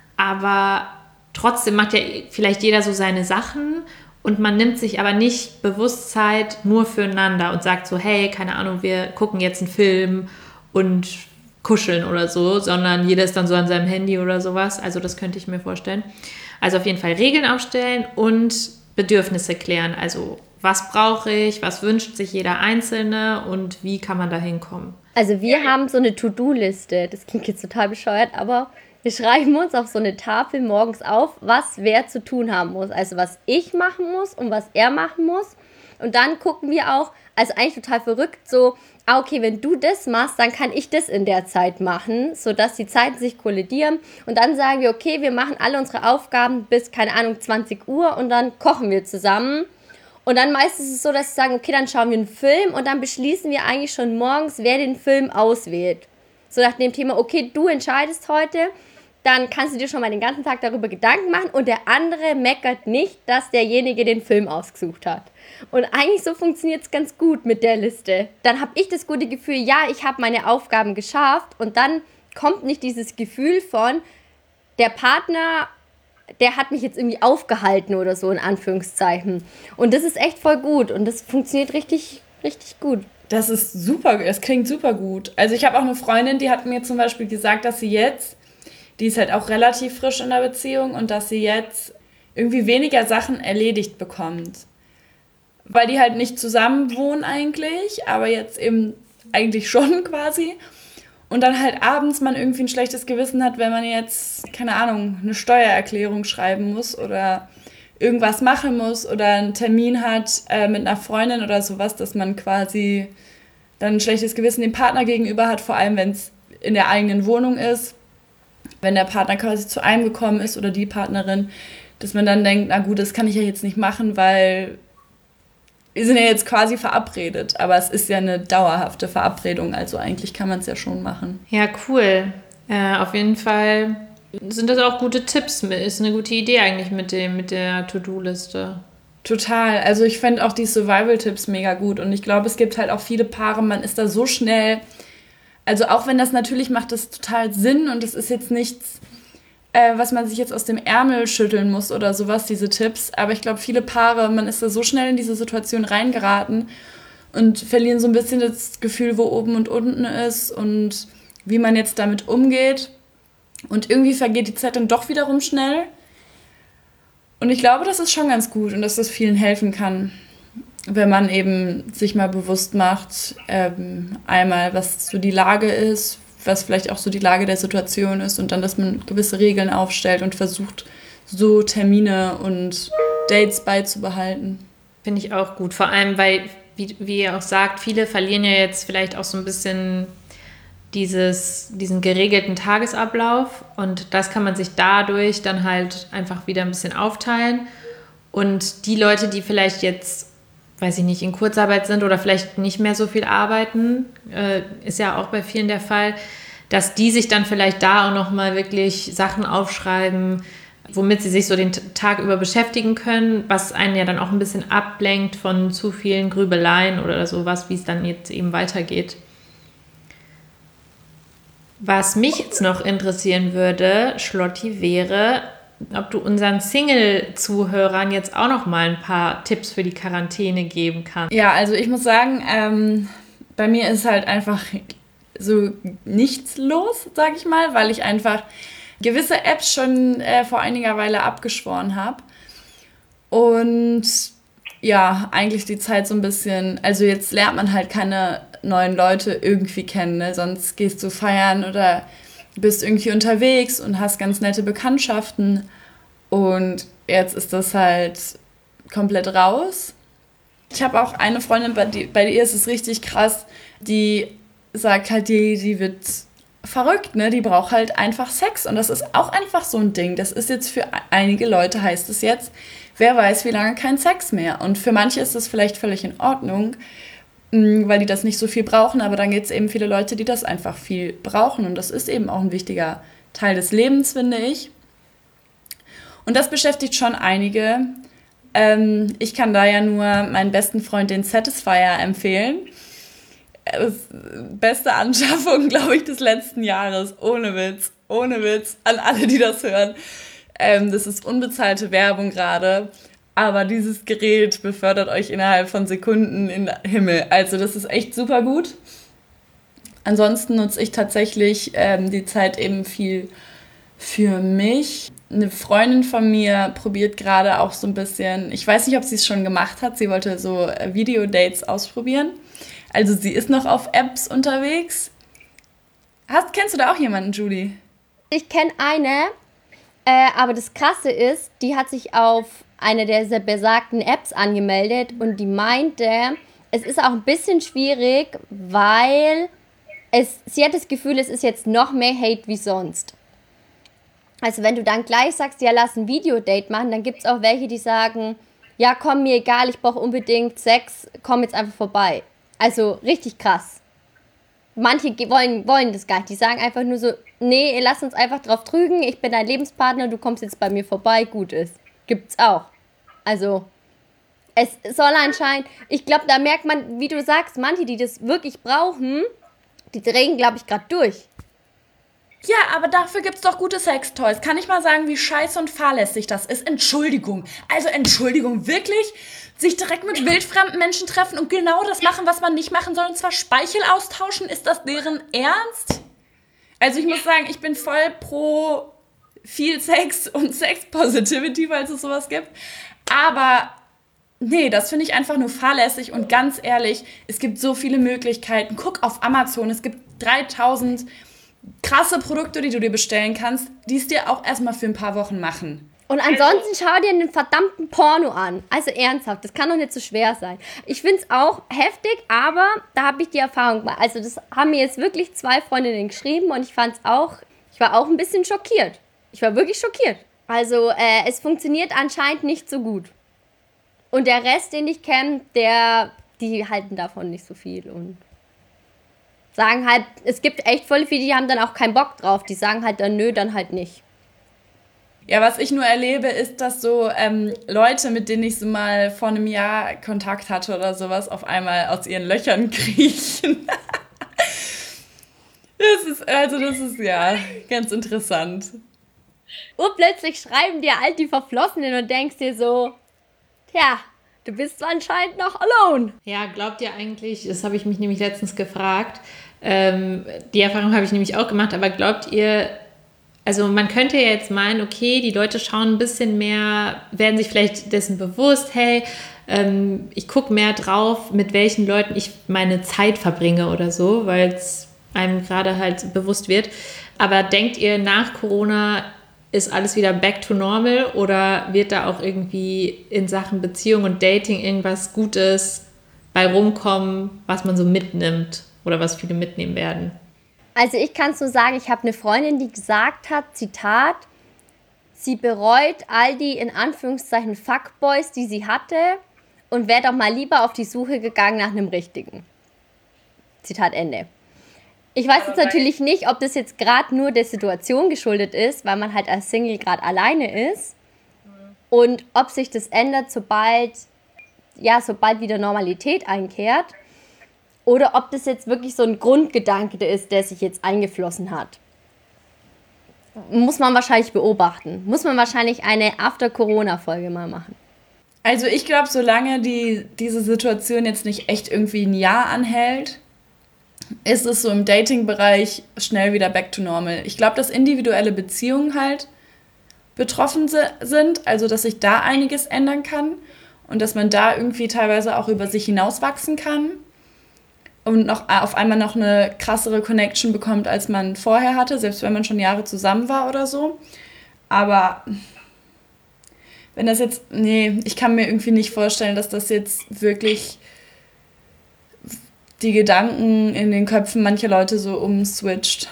aber trotzdem macht ja vielleicht jeder so seine Sachen und man nimmt sich aber nicht bewusst Zeit nur füreinander und sagt so, hey, keine Ahnung, wir gucken jetzt einen Film und kuscheln oder so, sondern jeder ist dann so an seinem Handy oder sowas, also das könnte ich mir vorstellen. Also auf jeden Fall Regeln aufstellen und Bedürfnisse klären, also was brauche ich, was wünscht sich jeder Einzelne und wie kann man da hinkommen? Also wir haben so eine To-Do-Liste, das klingt jetzt total bescheuert, aber wir schreiben uns auf so eine Tafel morgens auf, was wer zu tun haben muss. Also was ich machen muss und was er machen muss. Und dann gucken wir auch, also eigentlich total verrückt, so, okay, wenn du das machst, dann kann ich das in der Zeit machen, sodass die Zeiten sich kollidieren. Und dann sagen wir, okay, wir machen alle unsere Aufgaben bis, keine Ahnung, 20 Uhr und dann kochen wir zusammen. Und dann meistens ist es so, dass sie sagen, okay, dann schauen wir einen Film und dann beschließen wir eigentlich schon morgens, wer den Film auswählt. So nach dem Thema, okay, du entscheidest heute, dann kannst du dir schon mal den ganzen Tag darüber Gedanken machen und der andere meckert nicht, dass derjenige den Film ausgesucht hat. Und eigentlich so funktioniert es ganz gut mit der Liste. Dann habe ich das gute Gefühl, ja, ich habe meine Aufgaben geschafft, und dann kommt nicht dieses Gefühl von, der Partner, der hat mich jetzt irgendwie aufgehalten oder so, in Anführungszeichen. Und das ist echt voll gut und das funktioniert richtig, richtig gut. Das ist super, das klingt super gut. Also ich habe auch eine Freundin, die hat mir zum Beispiel gesagt, dass sie jetzt, die ist halt auch relativ frisch in der Beziehung, und dass sie jetzt irgendwie weniger Sachen erledigt bekommt. Weil die halt nicht zusammen wohnen eigentlich, aber jetzt eben eigentlich schon quasi. Und dann halt abends man irgendwie ein schlechtes Gewissen hat, wenn man jetzt, keine Ahnung, eine Steuererklärung schreiben muss oder irgendwas machen muss oder einen Termin hat mit einer Freundin oder sowas, dass man quasi dann ein schlechtes Gewissen dem Partner gegenüber hat, vor allem wenn es in der eigenen Wohnung ist. Wenn der Partner quasi zu einem gekommen ist oder die Partnerin, dass man dann denkt, na gut, das kann ich ja jetzt nicht machen, weil wir sind ja jetzt quasi verabredet. Aber es ist ja eine dauerhafte Verabredung, also eigentlich kann man es ja schon machen. Ja, cool. Auf jeden Fall sind das auch gute Tipps. Ist eine gute Idee eigentlich mit der To-Do-Liste. Total. Also ich fände auch die Survival-Tipps mega gut. Und ich glaube, es gibt halt auch viele Paare, man ist da so schnell. Also auch wenn das natürlich macht das total Sinn und es ist jetzt nichts, was man sich jetzt aus dem Ärmel schütteln muss oder sowas, diese Tipps. Aber ich glaube, viele Paare, man ist da so schnell in diese Situation reingeraten und verlieren so ein bisschen das Gefühl, wo oben und unten ist und wie man jetzt damit umgeht. Und irgendwie vergeht die Zeit dann doch wiederum schnell. Und ich glaube, das ist schon ganz gut und dass das vielen helfen kann, wenn man eben sich mal bewusst macht, einmal, was so die Lage ist, was vielleicht auch so die Lage der Situation ist und dann, dass man gewisse Regeln aufstellt und versucht, so Termine und Dates beizubehalten. Finde ich auch gut. Vor allem, weil, wie ihr auch sagt, viele verlieren ja jetzt vielleicht auch so ein bisschen diesen geregelten Tagesablauf und das kann man sich dadurch dann halt einfach wieder ein bisschen aufteilen. Und die Leute, die vielleicht jetzt, weiß ich nicht, in Kurzarbeit sind oder vielleicht nicht mehr so viel arbeiten, ist ja auch bei vielen der Fall, dass die sich dann vielleicht da auch nochmal wirklich Sachen aufschreiben, womit sie sich so den Tag über beschäftigen können, was einen ja dann auch ein bisschen ablenkt von zu vielen Grübeleien oder sowas, wie es dann jetzt eben weitergeht. Was mich jetzt noch interessieren würde, Schlotti, wäre, ob du unseren Single-Zuhörern jetzt auch noch mal ein paar Tipps für die Quarantäne geben kannst. Ja, also ich muss sagen, bei mir ist halt einfach so nichts los, sag ich mal, weil ich einfach gewisse Apps schon vor einiger Weile abgeschworen habe. Und ja, eigentlich die Zeit so ein bisschen, also jetzt lernt man halt keine neuen Leute irgendwie kennen, ne? Sonst gehst du feiern oder bist irgendwie unterwegs und hast ganz nette Bekanntschaften und jetzt ist das halt komplett raus. Ich habe auch eine Freundin, bei ihr ist es richtig krass, die sagt halt, die wird verrückt, ne? Die braucht halt einfach Sex und das ist auch einfach so ein Ding. Das ist jetzt für einige Leute, heißt es jetzt, wer weiß, wie lange kein Sex mehr. Und für manche ist das vielleicht völlig in Ordnung, weil die das nicht so viel brauchen, aber dann gibt es eben viele Leute, die das einfach viel brauchen und das ist eben auch ein wichtiger Teil des Lebens, finde ich. Und das beschäftigt schon einige. Ich kann da ja nur meinen besten Freund, den Satisfyer, empfehlen. Beste Anschaffung, glaube ich, des letzten Jahres. Ohne Witz, an alle, die das hören. Das ist unbezahlte Werbung gerade. Aber dieses Gerät befördert euch innerhalb von Sekunden in den Himmel. Also das ist echt super gut. Ansonsten nutze ich tatsächlich die Zeit eben viel für mich. Eine Freundin von mir probiert gerade auch so ein bisschen, ich weiß nicht, ob sie es schon gemacht hat, sie wollte so Videodates ausprobieren. Also sie ist noch auf Apps unterwegs. Kennst du da auch jemanden, Julie? Ich kenne eine, aber das Krasse ist, die hat sich auf eine der besagten Apps angemeldet und die meinte, es ist auch ein bisschen schwierig, weil sie hat das Gefühl, es ist jetzt noch mehr Hate wie sonst. Also wenn du dann gleich sagst, ja, lass ein Videodate machen, dann gibt es auch welche, die sagen, ja, komm, mir egal, ich brauche unbedingt Sex, komm jetzt einfach vorbei. Also richtig krass. Manche wollen das gar nicht, die sagen einfach nur so, nee, lass uns einfach drauf trügen, ich bin dein Lebenspartner, du kommst jetzt bei mir vorbei, gut ist. Gibt's auch. Also, es soll anscheinend, ich glaube, da merkt man, wie du sagst, manche, die das wirklich brauchen, die drehen, glaube ich, gerade durch. Ja, aber dafür gibt's doch gute Sextoys. Kann ich mal sagen, wie scheiße und fahrlässig das ist? Entschuldigung. Also Entschuldigung, wirklich? Sich direkt mit wildfremden Menschen treffen und genau das machen, was man nicht machen soll, und zwar Speichel austauschen? Ist das deren Ernst? Also ich muss sagen, ich bin voll pro viel Sex und Sex-Positivity, weil es sowas gibt. Aber nee, das finde ich einfach nur fahrlässig und ganz ehrlich, es gibt so viele Möglichkeiten. Guck auf Amazon, es gibt 3000 krasse Produkte, die du dir bestellen kannst, die es dir auch erstmal für ein paar Wochen machen. Und ansonsten schau dir einen verdammten Porno an. Also ernsthaft, das kann doch nicht so schwer sein. Ich finde es auch heftig, aber da habe ich die Erfahrung gemacht. Also das haben mir jetzt wirklich 2 Freundinnen geschrieben und ich war auch ein bisschen schockiert. Ich war wirklich schockiert. Also es funktioniert anscheinend nicht so gut. Und der Rest, den ich kenne, die halten davon nicht so viel und sagen halt, es gibt echt voll viele, die haben dann auch keinen Bock drauf. Die sagen halt dann, nö, dann halt nicht. Ja, was ich nur erlebe, ist, dass so Leute, mit denen ich so mal vor einem Jahr Kontakt hatte oder sowas, auf einmal aus ihren Löchern kriechen. Das ist ja ganz interessant. Und plötzlich schreiben dir all die Verflossenen und denkst dir so, tja, du bist anscheinend noch alone. Ja, glaubt ihr eigentlich, das habe ich mich nämlich letztens gefragt, die Erfahrung habe ich nämlich auch gemacht, aber glaubt ihr, also man könnte ja jetzt meinen, okay, die Leute schauen ein bisschen mehr, werden sich vielleicht dessen bewusst, hey, ich gucke mehr drauf, mit welchen Leuten ich meine Zeit verbringe oder so, weil es einem gerade halt bewusst wird. Aber denkt ihr, nach Corona ist alles wieder back to normal oder wird da auch irgendwie in Sachen Beziehung und Dating irgendwas Gutes bei rumkommen, was man so mitnimmt oder was viele mitnehmen werden? Also ich kann es nur sagen, ich habe eine Freundin, die gesagt hat, Zitat, sie bereut all die in Anführungszeichen Fuckboys, die sie hatte und wäre doch mal lieber auf die Suche gegangen nach einem richtigen. Zitat Ende. Ich weiß jetzt natürlich nicht, ob das jetzt gerade nur der Situation geschuldet ist, weil man halt als Single gerade alleine ist und ob sich das ändert, sobald wieder Normalität einkehrt oder ob das jetzt wirklich so ein Grundgedanke ist, der sich jetzt eingeflossen hat. Muss man wahrscheinlich beobachten. Muss man wahrscheinlich eine After-Corona-Folge mal machen. Also ich glaube, solange diese Situation jetzt nicht echt irgendwie ein Jahr anhält, ist es so im Dating-Bereich schnell wieder back to normal. Ich glaube, dass individuelle Beziehungen halt betroffen sind, also dass sich da einiges ändern kann und dass man da irgendwie teilweise auch über sich hinauswachsen kann und noch auf einmal noch eine krassere Connection bekommt, als man vorher hatte, selbst wenn man schon Jahre zusammen war oder so. Aber wenn das jetzt, ich kann mir irgendwie nicht vorstellen, dass das jetzt wirklich die Gedanken in den Köpfen mancher Leute so umswitcht.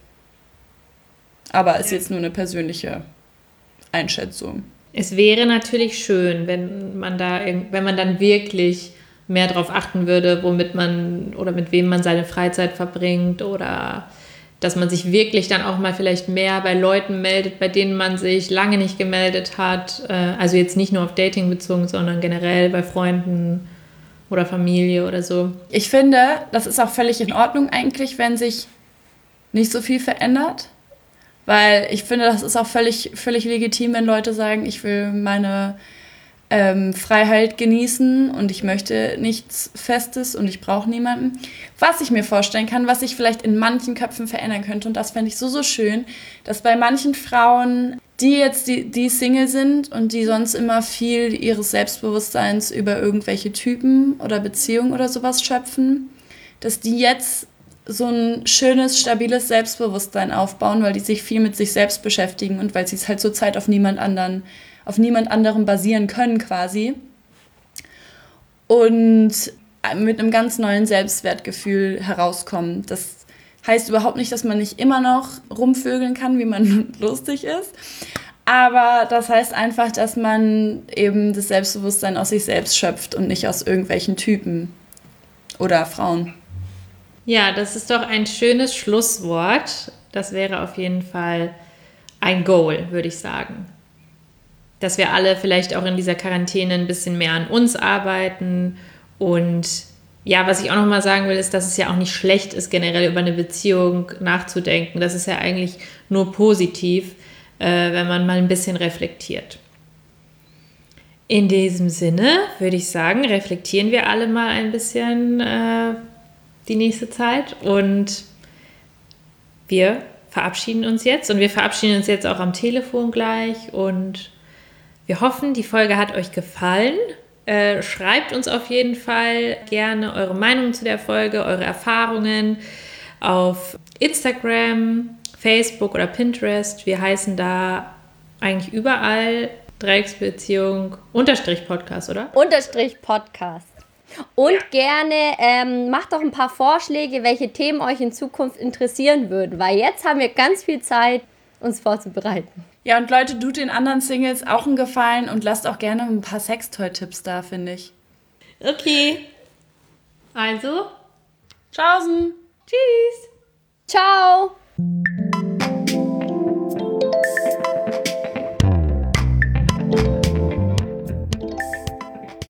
Aber ist jetzt nur eine persönliche Einschätzung. Es wäre natürlich schön, wenn man dann wirklich mehr darauf achten würde, womit man oder mit wem man seine Freizeit verbringt oder dass man sich wirklich dann auch mal vielleicht mehr bei Leuten meldet, bei denen man sich lange nicht gemeldet hat. Also jetzt nicht nur auf Dating bezogen, sondern generell bei Freunden oder Familie oder so. Ich finde, das ist auch völlig in Ordnung eigentlich, wenn sich nicht so viel verändert. Weil ich finde, das ist auch völlig legitim, wenn Leute sagen, ich will meine Freiheit genießen und ich möchte nichts Festes und ich brauche niemanden. Was ich mir vorstellen kann, was sich vielleicht in manchen Köpfen verändern könnte, und das fände ich so schön, dass bei manchen Frauen, die jetzt die Single sind und die sonst immer viel ihres Selbstbewusstseins über irgendwelche Typen oder Beziehungen oder sowas schöpfen, dass die jetzt so ein schönes, stabiles Selbstbewusstsein aufbauen, weil die sich viel mit sich selbst beschäftigen und weil sie es halt zurzeit auf niemand anderem basieren können quasi. Und mit einem ganz neuen Selbstwertgefühl herauskommen. Das heißt überhaupt nicht, dass man nicht immer noch rumvögeln kann, wie man lustig ist. Aber das heißt einfach, dass man eben das Selbstbewusstsein aus sich selbst schöpft und nicht aus irgendwelchen Typen oder Frauen. Ja, das ist doch ein schönes Schlusswort. Das wäre auf jeden Fall ein Goal, würde ich sagen. Dass wir alle vielleicht auch in dieser Quarantäne ein bisschen mehr an uns arbeiten. Und ja, was ich auch nochmal sagen will, ist, dass es ja auch nicht schlecht ist, generell über eine Beziehung nachzudenken. Das ist ja eigentlich nur positiv, wenn man mal ein bisschen reflektiert. In diesem Sinne würde ich sagen, reflektieren wir alle mal ein bisschen die nächste Zeit und wir verabschieden uns jetzt und wir verabschieden uns jetzt auch am Telefon gleich und wir hoffen, die Folge hat euch gefallen. Schreibt uns auf jeden Fall gerne eure Meinung zu der Folge, eure Erfahrungen auf Instagram, Facebook oder Pinterest. Wir heißen da eigentlich überall Dreiecksbeziehung _Podcast, oder? _Podcast. Und gerne macht doch ein paar Vorschläge, welche Themen euch in Zukunft interessieren würden, weil jetzt haben wir ganz viel Zeit, uns vorzubereiten. Ja, und Leute, tut den anderen Singles auch einen Gefallen und lasst auch gerne ein paar Sextoy-Tipps da, finde ich. Okay. Also, Tschaußen! tschüss. Ciao!